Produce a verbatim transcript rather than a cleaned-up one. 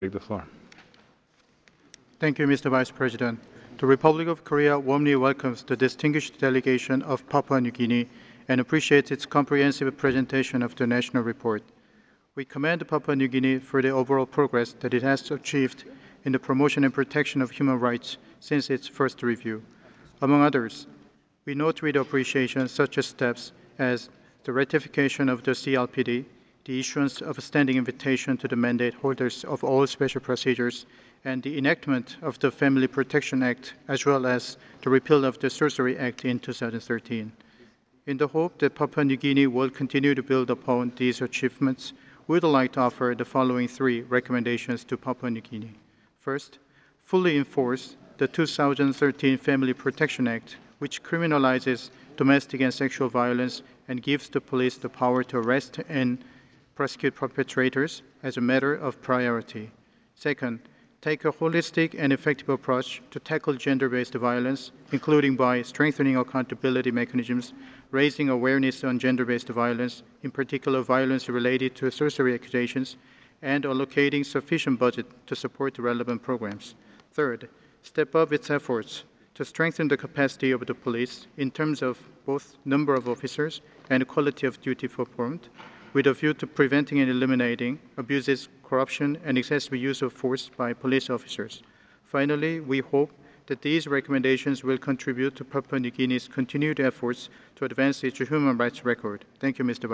Take the floor. Thank you, Mister Vice President. The Republic of Korea warmly welcomes the distinguished delegation of Papua New Guinea and appreciates its comprehensive presentation of the national report. We commend Papua New Guinea for the overall progress that it has achieved in the promotion and protection of human rights since its first review. Among others, we note with appreciation such steps as the ratification of the C L P D, the issuance of a standing invitation to the mandate holders of all special procedures, and the enactment of the Family Protection Act, as well as the repeal of the Sorcery Act in two thousand thirteen. In the hope that Papua New Guinea will continue to build upon these achievements, we would like to offer the following three recommendations to Papua New Guinea. First, fully enforce the two thousand thirteen Family Protection Act, which criminalizes domestic and sexual violence and gives the police the power to arrest and prosecute perpetrators as a matter of priority. Second, take a holistic and effective approach to tackle gender-based violence, including by strengthening accountability mechanisms, raising awareness on gender-based violence, in particular violence related to sorcery accusations, and allocating sufficient budget to support the relevant programs. Third, step up its efforts to strengthen the capacity of the police in terms of both number of officers and quality of duty performed, with a view to preventing and eliminating abuses, corruption, and excessive use of force by police officers. Finally, we hope that these recommendations will contribute to Papua New Guinea's continued efforts to advance its human rights record. Thank you, Mister